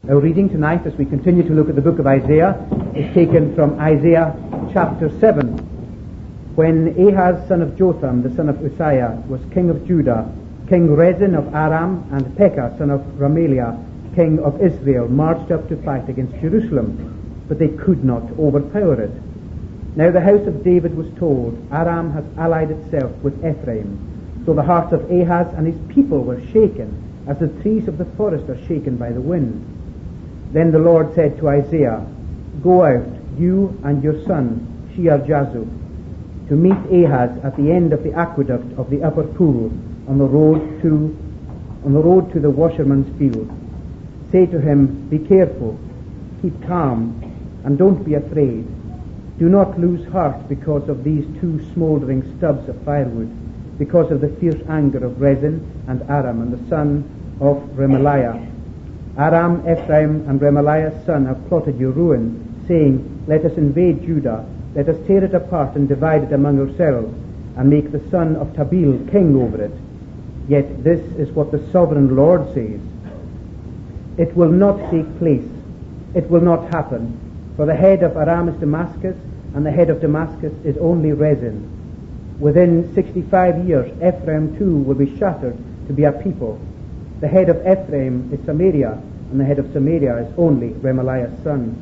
Our reading tonight, as we continue to look at the book of Isaiah, is taken from Isaiah chapter 7. When Ahaz, son of Jotham, the son of Uzziah, was king of Judah, King Rezin of Aram and Pekah, son of Remaliah, king of Israel, marched up to fight against Jerusalem, but they could not overpower it. Now the house of David was told, Aram has allied itself with Ephraim. So the hearts of Ahaz and his people were shaken, as the trees of the forest are shaken by the wind. Then the Lord said to Isaiah, Go out, you and your son, Shear-Jashub, to meet Ahaz at the end of the aqueduct of the upper pool, on the road to the washerman's field. Say to him, Be careful, keep calm, and don't be afraid. Do not lose heart because of these two smouldering stubs of firewood, because of the fierce anger of Rezin and Aram and the son of Remaliah. Aram, Ephraim, and Remaliah's son have plotted your ruin, saying, Let us invade Judah, let us tear it apart and divide it among ourselves, and make the son of Tabeel king over it. Yet this is what the sovereign Lord says. It will not take place, it will not happen, for the head of Aram is Damascus, and the head of Damascus is only Rezin. Within 65 years, Ephraim too will be shattered to be a people. The head of Ephraim is Samaria, and the head of Samaria is only Remaliah's son.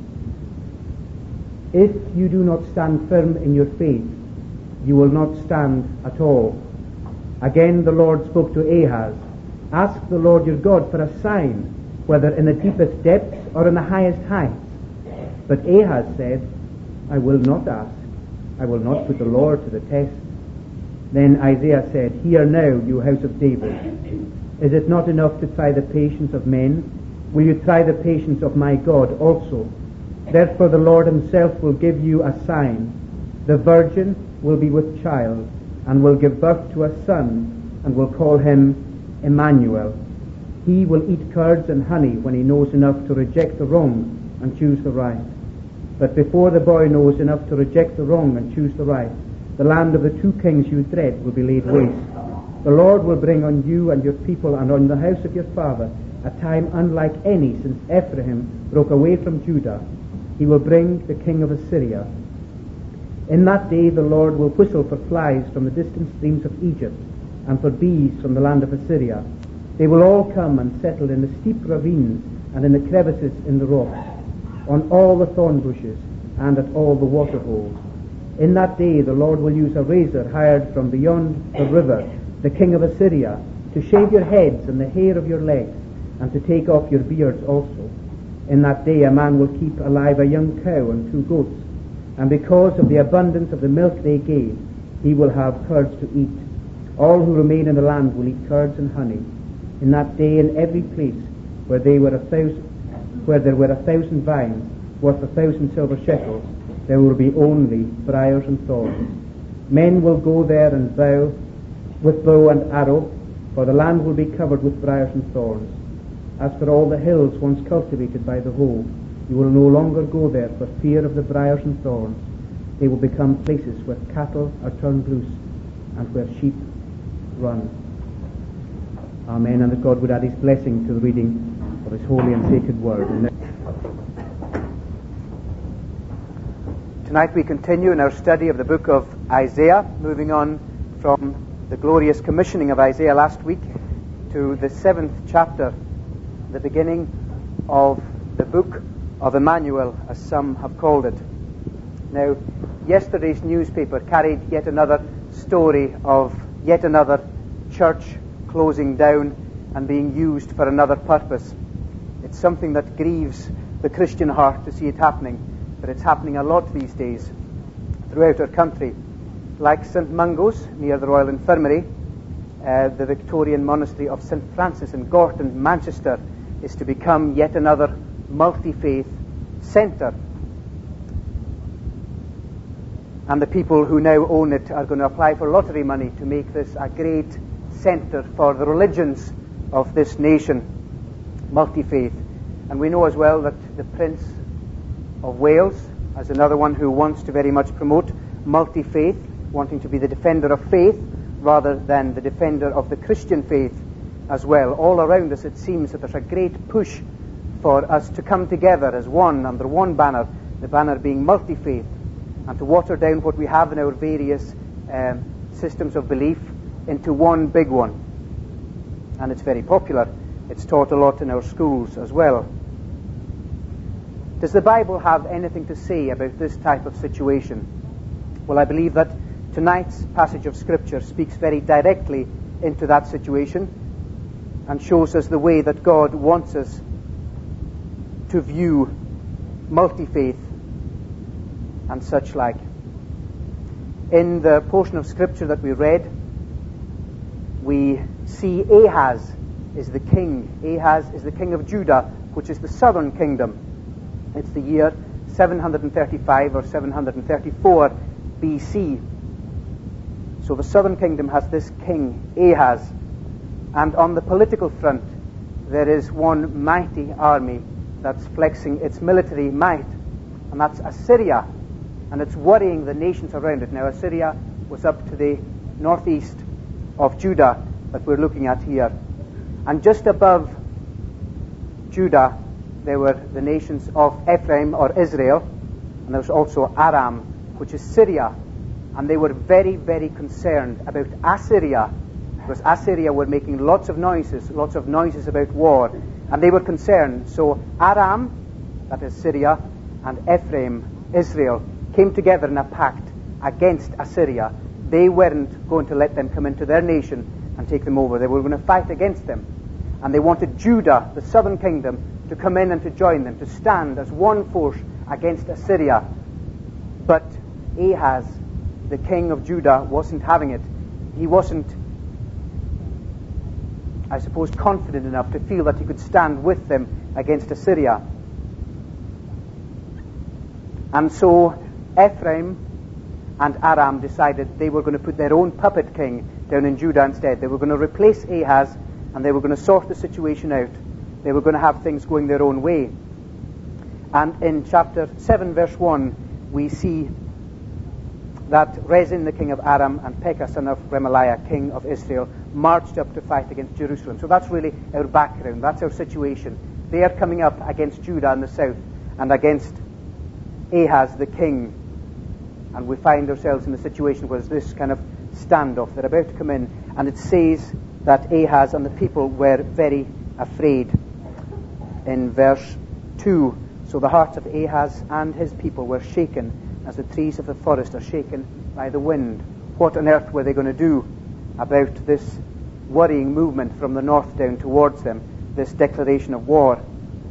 If you do not stand firm in your faith, you will not stand at all. Again the Lord spoke to Ahaz, Ask the Lord your God for a sign, whether in the deepest depths or in the highest heights. But Ahaz said, I will not ask. I will not put the Lord to the test. Then Isaiah said, Hear now, you house of David. Is it not enough to try the patience of men? Will you try the patience of my God also? Therefore the Lord himself will give you a sign. The virgin will be with child, and will give birth to a son, and will call him Emmanuel. He will eat curds and honey when he knows enough to reject the wrong and choose the right. But before the boy knows enough to reject the wrong and choose the right, the land of the two kings you dread will be laid waste. The Lord will bring on you and your people and on the house of your father a time unlike any since Ephraim broke away from Judah. He will bring the king of Assyria. In that day the Lord will whistle for flies from the distant streams of Egypt and for bees from the land of Assyria. They will all come and settle in the steep ravines and in the crevices in the rocks, on all the thorn bushes and at all the water holes. In that day the Lord will use a razor hired from beyond the river, the king of Assyria, to shave your heads and the hair of your legs, and to take off your beards also. In that day a man will keep alive a young cow and 2 goats, and because of the abundance of the milk they gave, he will have curds to eat. All who remain in the land will eat curds and honey. In that day, in every place where there were 1,000 vines worth 1,000 silver shekels, there will be only briars and thorns. Men will go there and vow with bow and arrow, for the land will be covered with briars and thorns. As for all the hills once cultivated by the hoe, you will no longer go there for fear of the briars and thorns. They will become places where cattle are turned loose and where sheep run. Amen. And that God would add his blessing to the reading of his holy and sacred word. Tonight we continue in our study of the book of Isaiah, moving on from the glorious commissioning of Isaiah last week to the 7th chapter, the beginning of the book of Emmanuel, as some have called it. Now, yesterday's newspaper carried yet another story of yet another church closing down and being used for another purpose. It's something that grieves the Christian heart to see it happening, but it's happening a lot these days throughout our country. Like St. Mungo's near the Royal Infirmary, the Victorian monastery of St. Francis in Gorton, Manchester, is to become yet another multi-faith centre. And the people who now own it are going to apply for lottery money to make this a great centre for the religions of this nation, multi-faith. And we know as well that the Prince of Wales, as another one who wants to very much promote multi-faith, wanting to be the defender of faith rather than the defender of the Christian faith as well. All around us it seems that there's a great push for us to come together as one, under one banner, the banner being multi-faith, and to water down what we have in our various systems of belief into one big one. And it's very popular. It's taught a lot in our schools as well. Does the Bible have anything to say about this type of situation? Well, I believe that tonight's passage of Scripture speaks very directly into that situation and shows us the way that God wants us to view multi-faith and such like. In the portion of Scripture that we read, we see Ahaz is the king. Ahaz is the king of Judah, which is the southern kingdom. It's the year 735 or 734 BC. So the southern kingdom has this king, Ahaz. And on the political front, there is one mighty army that's flexing its military might, and that's Assyria. And it's worrying the nations around it. Now, Assyria was up to the northeast of Judah that we're looking at here. And just above Judah, there were the nations of Ephraim or Israel, and there was also Aram, which is Syria. And they were very, very concerned about Assyria, because Assyria were making lots of noises about war, and they were concerned. So Aram, that is Syria, and Ephraim, Israel, came together in a pact against Assyria. They weren't going to let them come into their nation and take them over. They were going to fight against them. And they wanted Judah, the southern kingdom, to come in and to join them, to stand as one force against Assyria. But Ahaz, the king of Judah, wasn't having it. He wasn't, I suppose, confident enough to feel that he could stand with them against Assyria. And so Ephraim and Aram decided they were going to put their own puppet king down in Judah instead. They were going to replace Ahaz, and they were going to sort the situation out. They were going to have things going their own way. And in chapter 7, verse 1, we see that Rezin, the king of Aram, and Pekah, son of Remaliah, king of Israel, marched up to fight against Jerusalem. So that's really our background. That's our situation. They are coming up against Judah in the south and against Ahaz, the king. And we find ourselves in a situation where there's this kind of standoff. They're about to come in, and it says that Ahaz and the people were very afraid. In verse 2, so the hearts of Ahaz and his people were shaken as the trees of the forest are shaken by the wind. What on earth were they going to do about this worrying movement from the north down towards them, this declaration of war?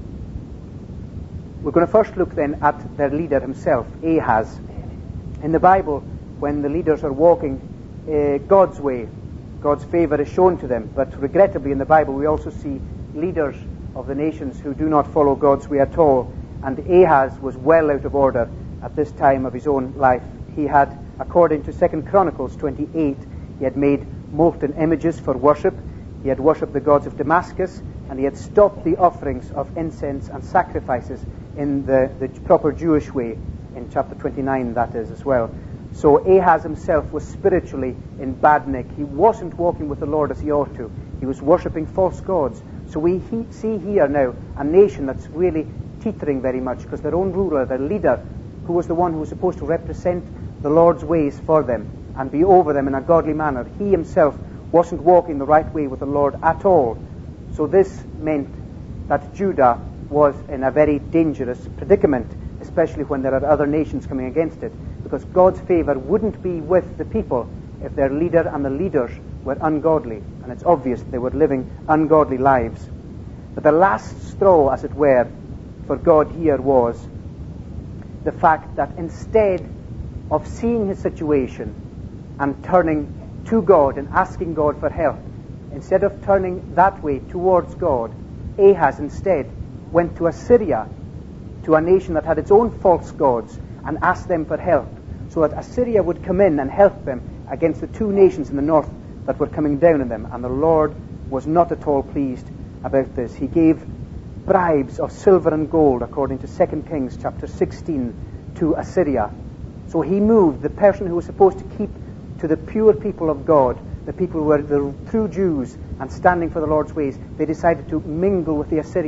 We're going to first look then at their leader himself, Ahaz. In the Bible, when the leaders are walking God's way, God's favor is shown to them. But regrettably in the Bible we also see leaders of the nations who do not follow God's way at all. And Ahaz was well out of order at this time of his own life. He had, according to 2 Chronicles 28, he had made molten images for worship. He had worshipped the gods of Damascus, and he had stopped the offerings of incense and sacrifices in the proper Jewish way, in chapter 29 that is as well. So Ahaz himself was spiritually in bad nick. He wasn't walking with the Lord as he ought to. He was worshipping false gods. So we see here now a nation that's really teetering very much, because their own ruler, their leader, who was the one who was supposed to represent the Lord's ways for them and be over them in a godly manner, he himself wasn't walking the right way with the Lord at all. So this meant that Judah was in a very dangerous predicament, especially when there are other nations coming against it, because God's favor wouldn't be with the people if their leader and the leaders were ungodly, and it's obvious they were living ungodly lives. But the last straw, as it were, for God here was the fact that instead of seeing his situation and turning to God and asking God for help, instead of turning that way towards God, Ahaz instead went to Assyria, to a nation that had its own false gods, and asked them for help, so that Assyria would come in and help them against the two nations in the north that were coming down on them. And the Lord was not at all pleased about this. He gave bribes of silver and gold, according to 2 Kings chapter 16, to Assyria. So he moved the person who was supposed to keep to the pure people of God, the people who were the true Jews and standing for the Lord's ways. They decided to mingle with the Assyrians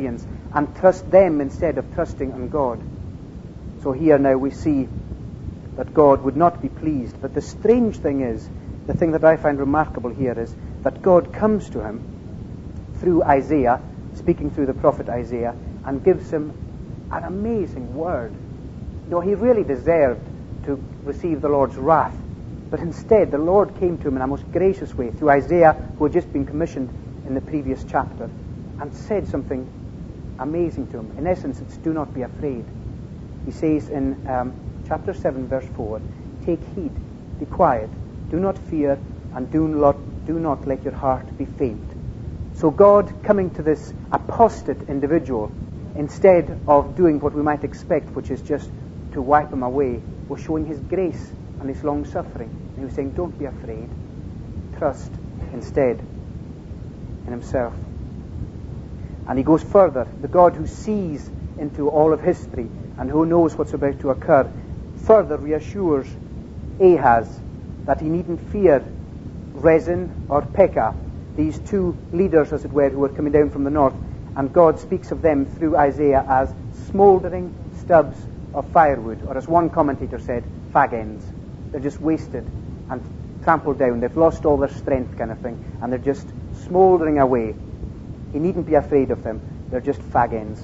and trust them instead of trusting on God. So here now we see that God would not be pleased. But the strange thing is, the thing that I find remarkable here is that God comes to him through Isaiah, speaking through the prophet Isaiah, and gives him an amazing word. He really deserved to receive the Lord's wrath, but instead the Lord came to him in a most gracious way through Isaiah, who had just been commissioned in the previous chapter, and said something amazing to him. In essence, it's do not be afraid. He says in chapter 7, verse 4, take heed, be quiet, do not fear, and do not let your heart be faint. So God, coming to this apostate individual, instead of doing what we might expect, which is just to wipe him away, was showing his grace and his long-suffering. And he was saying, don't be afraid. Trust instead in himself. And he goes further. The God who sees into all of history and who knows what's about to occur further reassures Ahaz that he needn't fear Rezin or Pekah, these two leaders, as it were, who are coming down from the north. And God speaks of them through Isaiah as smouldering stubs of firewood, or as one commentator said, fag ends. They're just wasted and trampled down. They've lost all their strength, kind of thing, and they're just smouldering away. He needn't be afraid of them. They're just fag ends.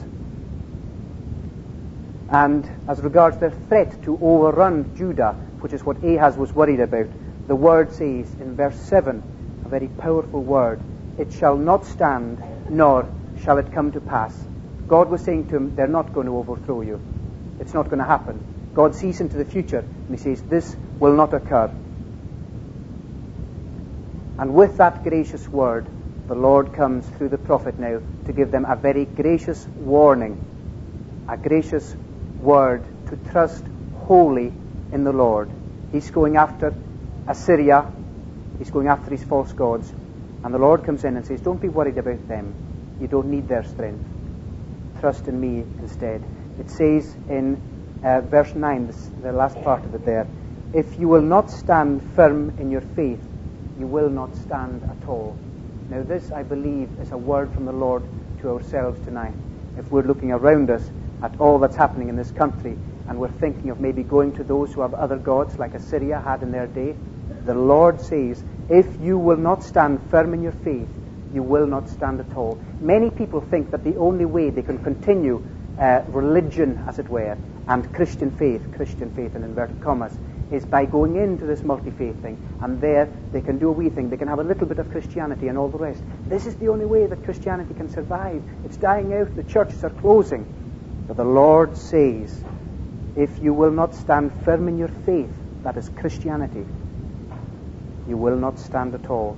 And as regards their threat to overrun Judah, which is what Ahaz was worried about, the word says in verse 7, a very powerful word, it shall not stand, nor shall it come to pass. God was saying to him, they're not going to overthrow you. It's not going to happen. God sees into the future, and he says, this will not occur. And with that gracious word, the Lord comes through the prophet now to give them a very gracious warning, a gracious word to trust wholly in the Lord. He's going after Assyria. He's going after his false gods. And the Lord comes in and says, don't be worried about them. You don't need their strength. Trust in me instead. It says in verse 9, the last part of it there, if you will not stand firm in your faith, you will not stand at all. Now this, I believe, is a word from the Lord to ourselves tonight. If we're looking around us at all that's happening in this country, and we're thinking of maybe going to those who have other gods like Assyria had in their day, the Lord says, if you will not stand firm in your faith, you will not stand at all. Many people think that the only way they can continue religion, as it were, and Christian faith in inverted commas, is by going into this multi-faith thing, and there they can do a wee thing. They can have a little bit of Christianity and all the rest. This is the only way that Christianity can survive. It's dying out. The churches are closing. But the Lord says, if you will not stand firm in your faith, that is Christianity, you will not stand at all.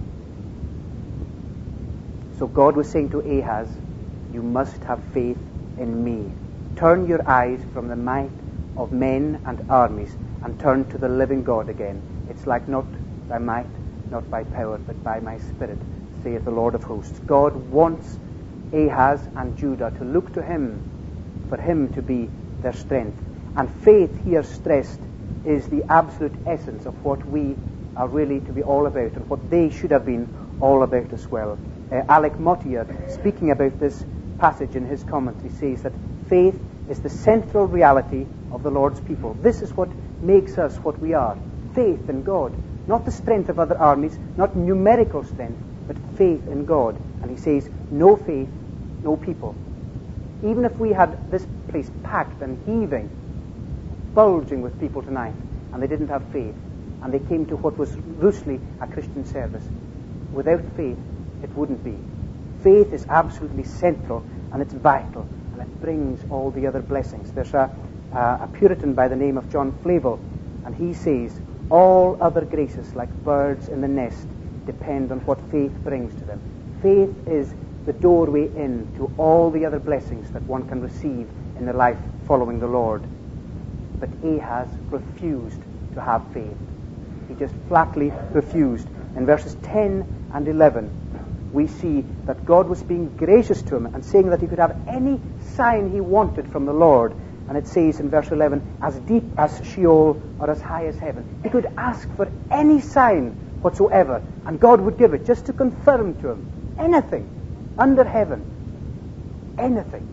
So God was saying to Ahaz, you must have faith in me. Turn your eyes from the might of men and armies and turn to the living God again. It's like not by might, not by power, but by my Spirit, saith the Lord of hosts. God wants Ahaz and Judah to look to him, for him to be their strength. And faith here stressed is the absolute essence of what we are really to be all about, and what they should have been all about as well. Alec Mottier, speaking about this passage in his commentary, says that faith is the central reality of the Lord's people. This is what makes us what we are. Faith in God. Not the strength of other armies, not numerical strength, but faith in God. And he says, no faith, no people. Even if we had this place packed and heaving, bulging with people tonight, and they didn't have faith, and they came to what was loosely a Christian service, without faith, it wouldn't be. Faith is absolutely central, and it's vital, and it brings all the other blessings. There's a Puritan by the name of John Flavel, and he says, all other graces, like birds in the nest, depend on what faith brings to them. Faith is the doorway in to all the other blessings that one can receive in the life following the Lord. But Ahaz refused to have faith. He just flatly refused. In verses 10 and 11, we see that God was being gracious to him and saying that he could have any sign he wanted from the Lord. And it says in verse 11, as deep as Sheol or as high as heaven. He could ask for any sign whatsoever, and God would give it, just to confirm to him anything under heaven. Anything.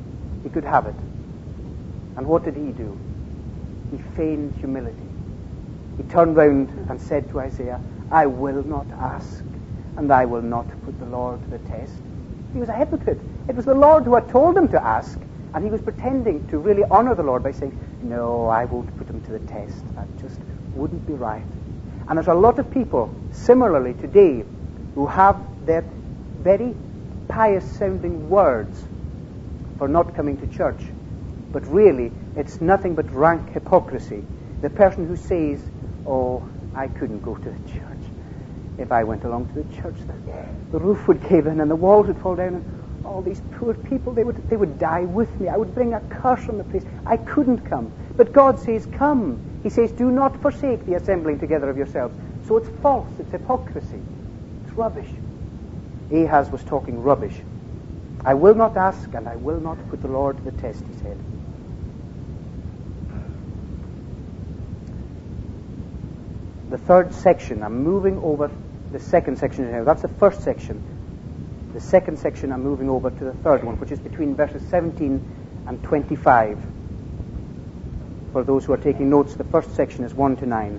he could have it. And what did he do? He feigned humility. He turned round and said to Isaiah, I will not ask, and I will not put the Lord to the test. He was a hypocrite. It was the Lord who had told him to ask, and he was pretending to really honor the Lord by saying, no, I won't put him to the test. That just wouldn't be right. And there's a lot of people, similarly today, who have their very pious-sounding words for not coming to church. But really, it's nothing but rank hypocrisy. The person who says, oh, I couldn't go to the church. If I went along to the church, the roof would cave in and the walls would fall down, and all these poor people, they would die with me. I would bring a curse on the place. I couldn't come. But God says, come. He says, do not forsake the assembling together of yourselves. So it's false. It's hypocrisy. It's rubbish. Ahaz was talking rubbish. I will not ask, and I will not put the Lord to the test, he said. The third section, I'm moving over the second section now. That's the first section. The second section, I'm moving over to the third one, which is between verses 17 and 25. For those who are taking notes, the first section is 1 to 9.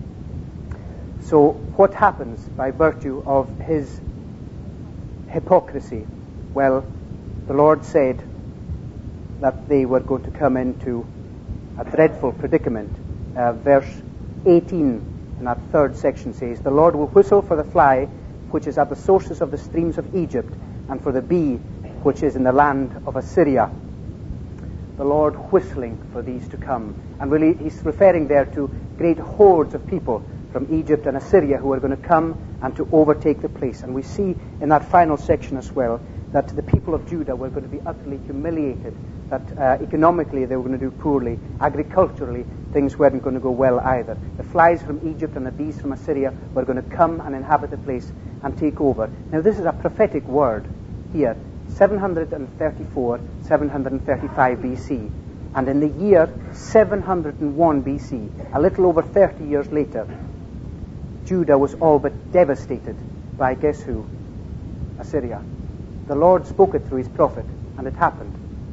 So what happens by virtue of his hypocrisy? Well, the Lord said that they were going to come into a dreadful predicament. Verse 18 in that third section says, the Lord will whistle for the fly which is at the sources of the streams of Egypt, and for the bee which is in the land of Assyria. The Lord whistling for these to come. And really he's referring there to great hordes of people from Egypt and Assyria who are going to come and to overtake the place. And we see in that final section as well that the people of Judah were going to be utterly humiliated, that economically they were going to do poorly, agriculturally things weren't going to go well either. The flies from Egypt and the bees from Assyria were going to come and inhabit the place and take over. Now this is a prophetic word here, 734, 735 BC. And in the year 701 BC, a little over 30 years later, Judah was all but devastated by, guess who? Assyria. The Lord spoke it through his prophet, and it happened.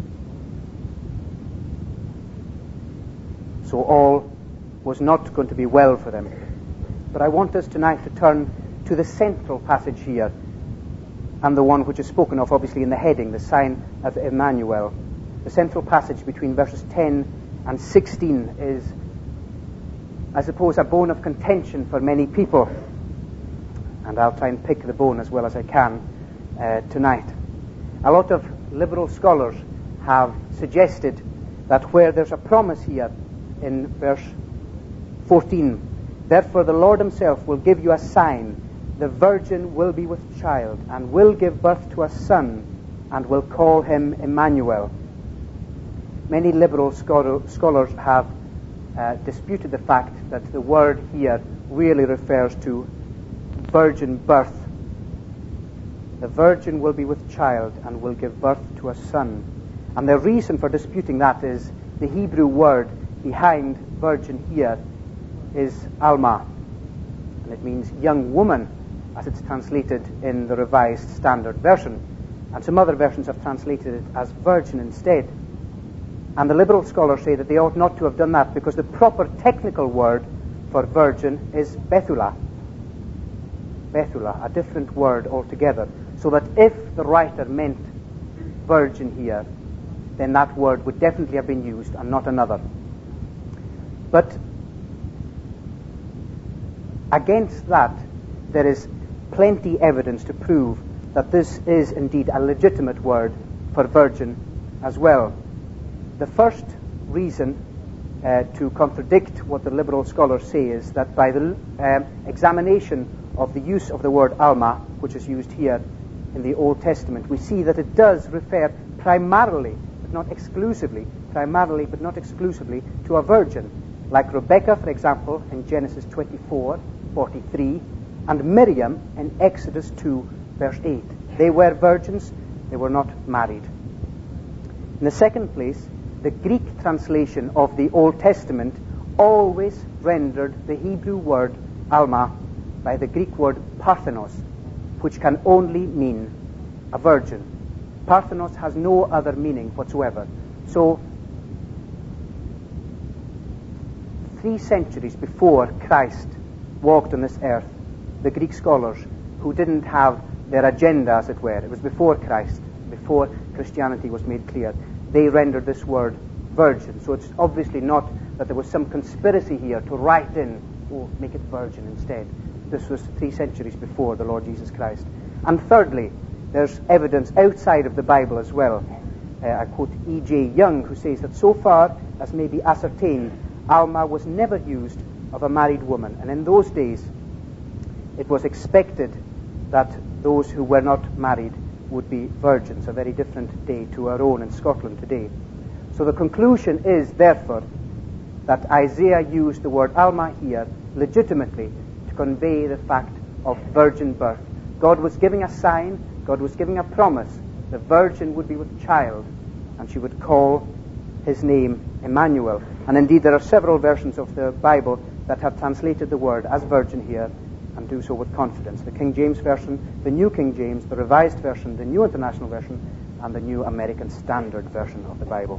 So all was not going to be well for them. But I want us tonight to turn to the central passage here, and the one which is spoken of obviously in the heading, the sign of Emmanuel. The central passage between verses 10 and 16 is, I suppose, a bone of contention for many people. And I'll try and pick the bone as well as I can tonight. A lot of liberal scholars have suggested that where there's a promise here in verse 14, therefore the Lord himself will give you a sign. The virgin will be with child and will give birth to a son and will call him Emmanuel. Many liberal scholars have disputed the fact that the word here really refers to virgin birth. The virgin will be with child and will give birth to a son. And the reason for disputing that is the Hebrew word behind virgin here is Alma. And it means young woman, as it's translated in the Revised Standard Version. And some other versions have translated it as virgin instead. And the liberal scholars say that they ought not to have done that because the proper technical word for virgin is Bethulah. Bethulah, a different word altogether. So that if the writer meant virgin here, then that word would definitely have been used and not another. But against that, there is plenty evidence to prove that this is indeed a legitimate word for virgin as well. The first reason to contradict what the liberal scholars say is that by the examination of the use of the word Alma, which is used here in the Old Testament, we see that it does refer primarily, but not exclusively, to a virgin, like Rebekah, for example, in Genesis 24:43, and Miriam in Exodus 2, verse 8. They were virgins, they were not married. In the second place, the Greek translation of the Old Testament always rendered the Hebrew word Alma by the Greek word Parthenos, which can only mean a virgin. Parthenos has no other meaning whatsoever. So, 3 centuries before Christ walked on this earth, the Greek scholars, who didn't have their agenda, as it were, it was before Christ, before Christianity was made clear, they rendered this word virgin. So it's obviously not that there was some conspiracy here to write in, make it virgin instead. This was 3 centuries before the Lord Jesus Christ. And thirdly, there's evidence outside of the Bible as well. I quote E.J. Young, who says that so far as may be ascertained, Alma was never used of a married woman. And in those days, it was expected that those who were not married would be virgins, a very different day to our own in Scotland today. So the conclusion is, therefore, that Isaiah used the word Alma here legitimately to convey the fact of virgin birth. God was giving a sign, God was giving a promise. The virgin would be with child, and she would call his name Emmanuel. And indeed there are several versions of the Bible that have translated the word as virgin here, and do so with confidence. The King James Version, the New King James, the Revised Version, the New International Version, and the New American Standard Version of the Bible.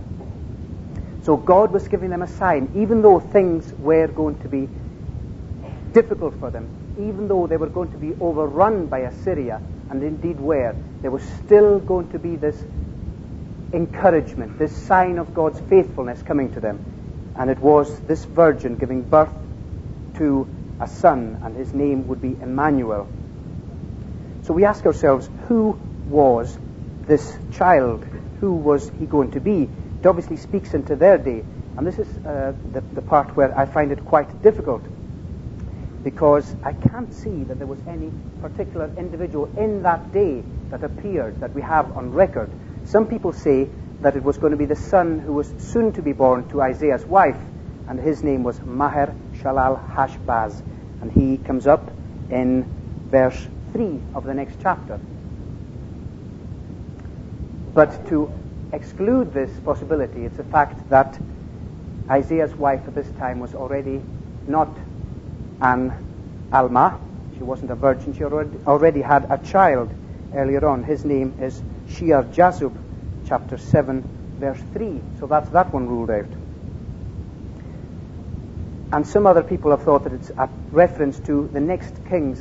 So God was giving them a sign, even though things were going to be difficult for them, even though they were going to be overrun by Assyria, and indeed were, there was still going to be this encouragement, this sign of God's faithfulness coming to them. And it was this virgin giving birth to a son, and his name would be Emmanuel. So we ask ourselves, who was this child? Who was he going to be? It obviously speaks into their day, and this is the part where I find it quite difficult, because I can't see that there was any particular individual in that day that appeared, that we have on record. Some people say that it was going to be the son who was soon to be born to Isaiah's wife, and his name was Maher Shalal Hashbaz, and he comes up in verse 3 of the next chapter. But to exclude this possibility, it's a fact that Isaiah's wife at this time was already not an Alma. She wasn't a virgin. She already had a child earlier on. His name is Shear Jashub, chapter 7, verse 3. So that's that one ruled out. And some other people have thought that it's a reference to the next king,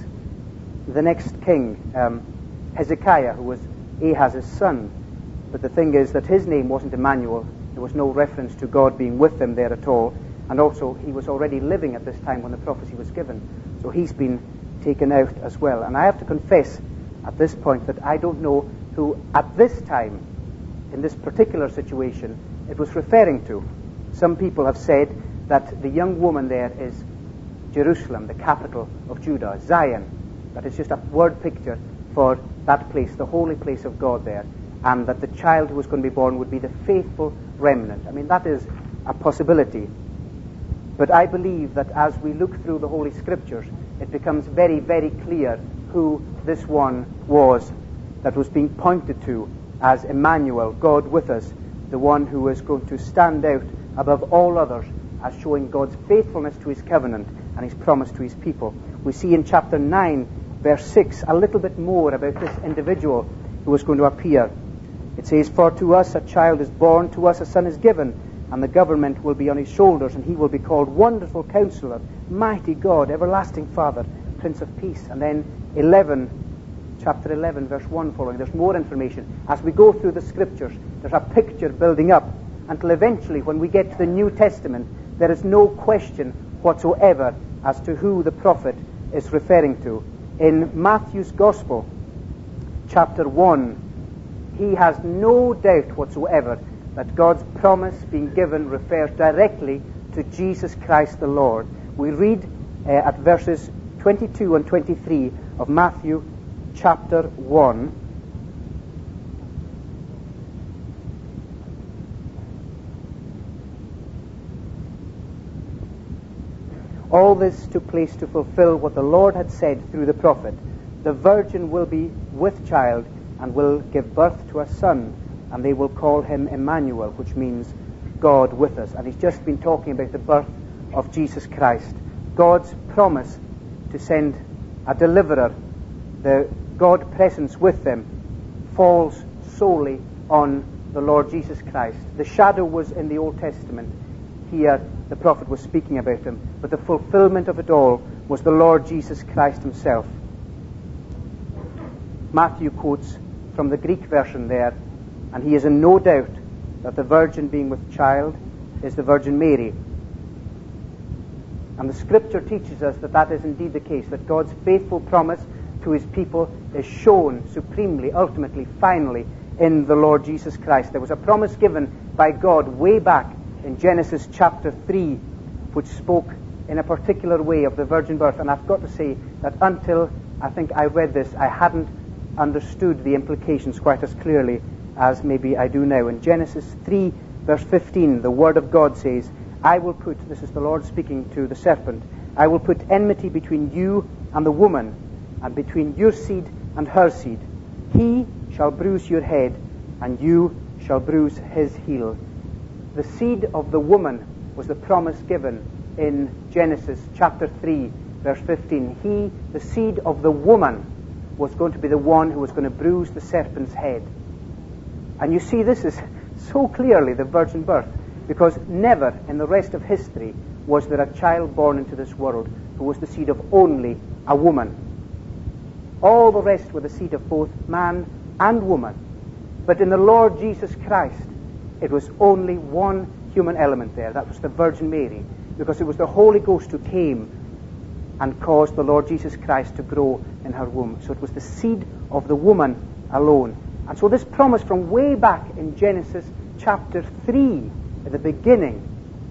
Hezekiah, who was Ahaz's son. But the thing is that his name wasn't Emmanuel. There was no reference to God being with them there at all. And also, he was already living at this time when the prophecy was given. So he's been taken out as well. And I have to confess at this point that I don't know who at this time, in this particular situation, it was referring to. Some people have said that the young woman there is Jerusalem, the capital of Judah, Zion. That is just a word picture for that place, the holy place of God there. And that the child who was going to be born would be the faithful remnant. I mean, that is a possibility. But I believe that as we look through the Holy Scriptures, it becomes very, very clear who this one was that was being pointed to as Emmanuel, God with us, the one who is going to stand out above all others as showing God's faithfulness to his covenant and his promise to his people. We see in chapter 9, verse 6, a little bit more about this individual who was going to appear. It says, "For to us a child is born, to us a son is given, and the government will be on his shoulders, and he will be called Wonderful Counselor, Mighty God, Everlasting Father, Prince of Peace." And then chapter 11, verse 1 following, there's more information. As we go through the Scriptures, there's a picture building up, until eventually, when we get to the New Testament, there is no question whatsoever as to who the prophet is referring to. In Matthew's Gospel, chapter 1, he has no doubt whatsoever that God's promise being given refers directly to Jesus Christ the Lord. We read at verses 22 and 23 of Matthew chapter 1. All this took place to fulfill what the Lord had said through the prophet. The virgin will be with child and will give birth to a son, and they will call him Emmanuel, which means God with us. And he's just been talking about the birth of Jesus Christ. God's promise to send a deliverer, the God presence with them, falls solely on the Lord Jesus Christ. The shadow was in the Old Testament. Here the prophet was speaking about him, but the fulfillment of it all was the Lord Jesus Christ himself. Matthew quotes from the Greek version there, and he is in no doubt that the virgin being with child is the Virgin Mary. And the Scripture teaches us that that is indeed the case, that God's faithful promise to his people is shown supremely, ultimately, finally, in the Lord Jesus Christ. There was a promise given by God way back in Genesis chapter 3, which spoke in a particular way of the virgin birth. And I've got to say that until I think I read this, I hadn't understood the implications quite as clearly as maybe I do now. In Genesis 3, verse 15, the Word of God says, I will put, this is the Lord speaking to the serpent, I will put enmity between you and the woman, and between your seed and her seed. He shall bruise your head, and you shall bruise his heel. The seed of the woman was the promise given in Genesis chapter 3, verse 15. He, the seed of the woman, was going to be the one who was going to bruise the serpent's head. And you see, this is so clearly the virgin birth, because never in the rest of history was there a child born into this world who was the seed of only a woman. All the rest were the seed of both man and woman. But in the Lord Jesus Christ, it was only one human element there. That was the Virgin Mary, because it was the Holy Ghost who came and caused the Lord Jesus Christ to grow in her womb. So it was the seed of the woman alone. And so this promise from way back in Genesis chapter 3, at the beginning,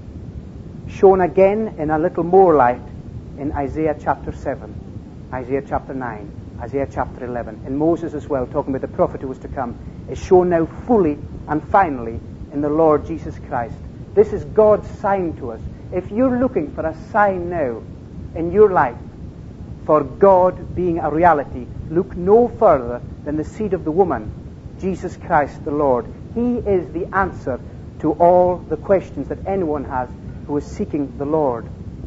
shown again in a little more light in Isaiah chapter 7, Isaiah chapter 9, Isaiah chapter 11, in Moses as well, talking about the prophet who was to come, is shown now fully and finally in the Lord Jesus Christ. This is God's sign to us. If you're looking for a sign now in your life for God being a reality, look no further than the seed of the woman, Jesus Christ the Lord. He is the answer to all the questions that anyone has who is seeking the Lord.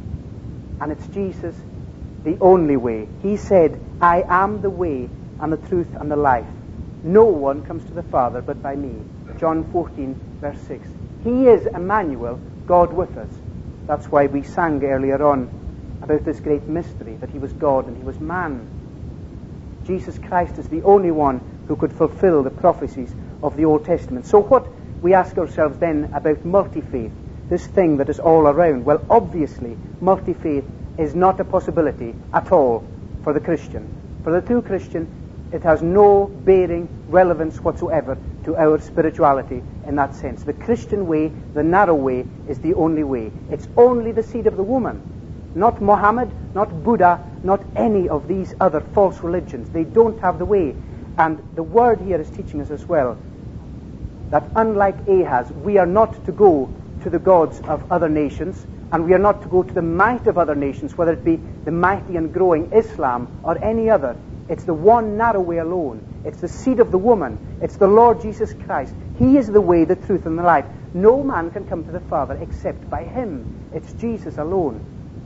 And it's Jesus, the only way. He said, I am the way and the truth and the life. No one comes to the Father but by me. John 14, verse 6. He is Emmanuel, God with us. That's why we sang earlier on about this great mystery, that he was God and he was man. Jesus Christ is the only one who could fulfill the prophecies of the Old Testament. So what we ask ourselves then about multi-faith, this thing that is all around? Well, obviously, multi-faith is not a possibility at all for the Christian. For the true Christian, it has no bearing, relevance whatsoever to our spirituality in that sense. The Christian way, the narrow way, is the only way. It's only the seed of the woman. Not Muhammad, not Buddha, not any of these other false religions. They don't have the way. And the Word here is teaching us as well that unlike Ahaz, we are not to go to the gods of other nations, and we are not to go to the might of other nations, whether it be the mighty and growing Islam or any other. It's the one narrow way alone. It's the seed of the woman. It's the Lord Jesus Christ. He is the way, the truth, and the life. No man can come to the Father except by him. It's Jesus alone.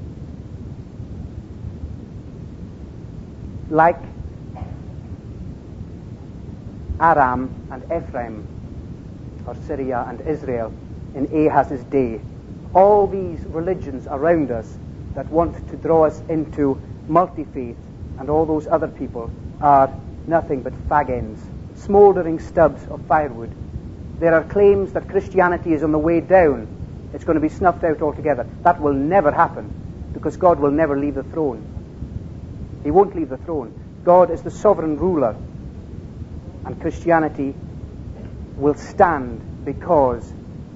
Like Aram and Ephraim, or Syria and Israel in Ahaz's day, all these religions around us that want to draw us into multi-faith and all those other people are nothing but fag ends, smouldering stubs of firewood. There are claims that Christianity is on the way down. It's going to be snuffed out altogether. That will never happen, because God will never leave the throne. He won't leave the throne. God is the sovereign ruler, and Christianity will stand because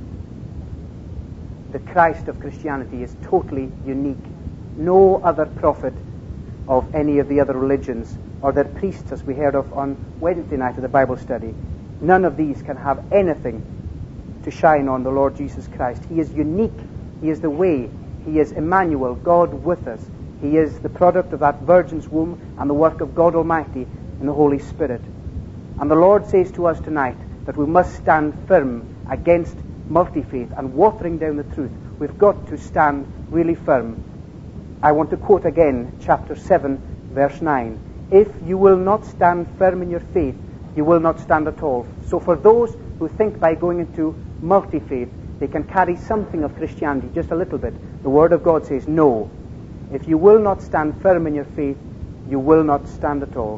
the Christ of Christianity is totally unique. No other prophet of any of the other religions, or their priests, as we heard of on Wednesday night of the Bible study, none of these can have anything to shine on the Lord Jesus Christ. He is unique. He is the way. He is Emmanuel, God with us. He is the product of that virgin's womb and the work of God Almighty in the Holy Spirit. And the Lord says to us tonight that we must stand firm against multi-faith and watering down the truth. We've got to stand really firm. I want to quote again chapter 7, verse 9. If you will not stand firm in your faith, you will not stand at all. So for those who think by going into multi-faith, they can carry something of Christianity, just a little bit, the Word of God says, no. If you will not stand firm in your faith, you will not stand at all.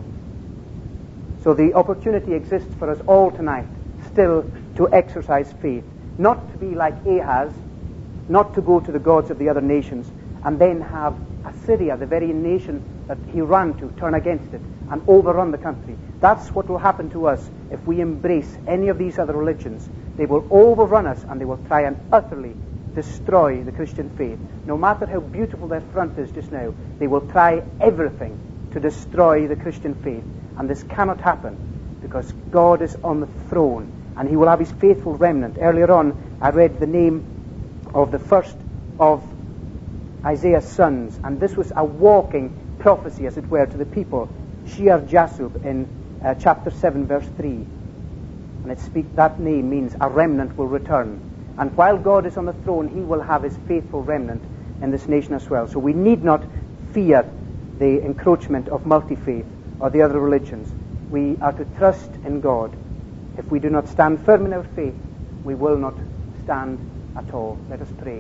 So the opportunity exists for us all tonight, still, to exercise faith. Not to be like Ahaz, not to go to the gods of the other nations, and then have Assyria, the very nation that he ran to, turn against it and overrun the country. That's what will happen to us if we embrace any of these other religions. They will overrun us, and they will try and utterly destroy the Christian faith. No matter how beautiful their front is just now, they will try everything to destroy the Christian faith. And this cannot happen, because God is on the throne, and he will have his faithful remnant. Earlier on, I read the name of the first of Isaiah's sons, and this was a walking prophecy, as it were, to the people, Shear-Jashub, in chapter 7, verse 3. And that name means a remnant will return. And while God is on the throne, he will have his faithful remnant in this nation as well. So we need not fear the encroachment of multi-faith or the other religions. We are to trust in God. If we do not stand firm in our faith, we will not stand at all. Let us pray.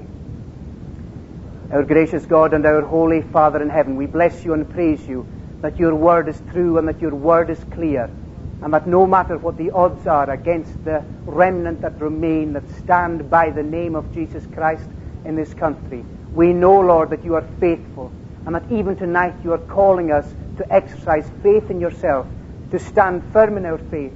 Our gracious God and our Holy Father in heaven, we bless you and praise you that your word is true and that your word is clear, and that no matter what the odds are against the remnant that remain, that stand by the name of Jesus Christ in this country, we know, Lord, that you are faithful, and that even tonight you are calling us to exercise faith in yourself, to stand firm in our faith,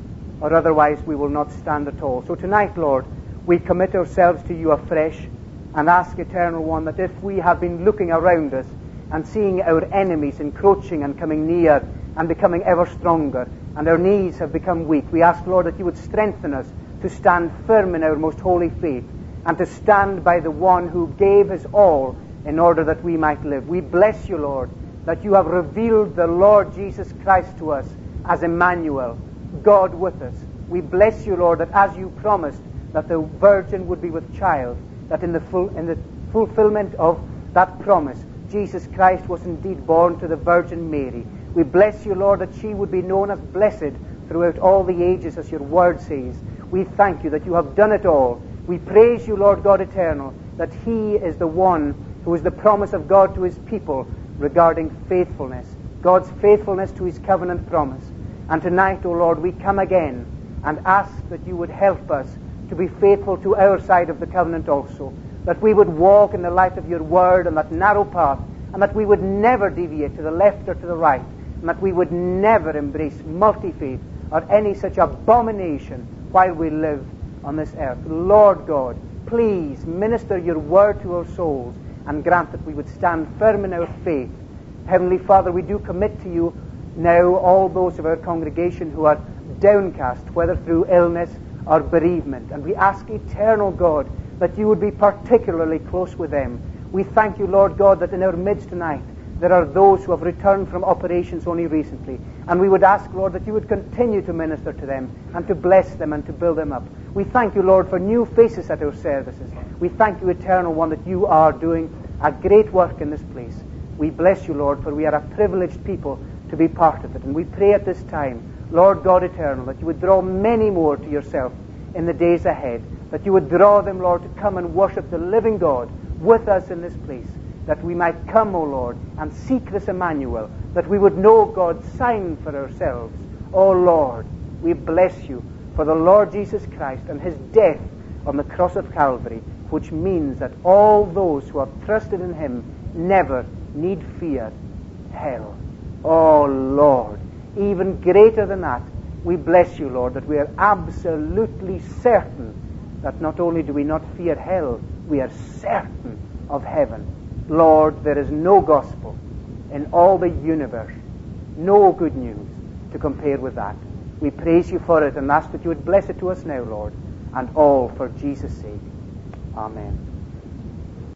or otherwise we will not stand at all. So tonight, Lord, we commit ourselves to you afresh and ask, Eternal One, that if we have been looking around us and seeing our enemies encroaching and coming near and becoming ever stronger, and our knees have become weak, we ask, Lord, that you would strengthen us to stand firm in our most holy faith and to stand by the one who gave his all in order that we might live. We bless you, Lord, that you have revealed the Lord Jesus Christ to us as Emmanuel, God with us. We bless you, Lord, that as you promised that the virgin would be with child, that in the fulfillment of that promise, Jesus Christ was indeed born to the Virgin Mary. We bless you, Lord, that she would be known as blessed throughout all the ages, as your word says. We thank you that you have done it all. We praise you, Lord God eternal, that he is the one who is the promise of God to his people regarding faithfulness, God's faithfulness to his covenant promise. And tonight, O Lord, we come again and ask that you would help us to be faithful to our side of the covenant also, that we would walk in the light of your word and that narrow path, and that we would never deviate to the left or to the right, and that we would never embrace multi-faith or any such abomination while we live on this earth. Lord God, please minister your word to our souls and grant that we would stand firm in our faith. Heavenly Father, we do commit to you now all those of our congregation who are downcast, whether through illness or bereavement, and we ask, eternal God, that you would be particularly close with them. We thank you, Lord God, that in our midst tonight there are those who have returned from operations only recently, and we would ask, Lord, that you would continue to minister to them and to bless them and to build them up. We thank you, Lord, for new faces at our services. We thank you, Eternal One, that you are doing a great work in this place. We bless you, Lord, for we are a privileged people to be part of it, and we pray at this time, Lord God eternal, that you would draw many more to yourself in the days ahead, that you would draw them, Lord, to come and worship the living God with us in this place, that we might come, O Lord, and seek this Emmanuel, that we would know God's sign for ourselves. O Lord, we bless you for the Lord Jesus Christ and his death on the cross of Calvary, which means that all those who have trusted in him never need fear hell. Oh Lord, even greater than that, we bless you, Lord, that we are absolutely certain that not only do we not fear hell, we are certain of heaven. Lord, there is no gospel in all the universe, no good news to compare with that. We praise you for it and ask that you would bless it to us now, Lord, and all for Jesus' sake. Amen.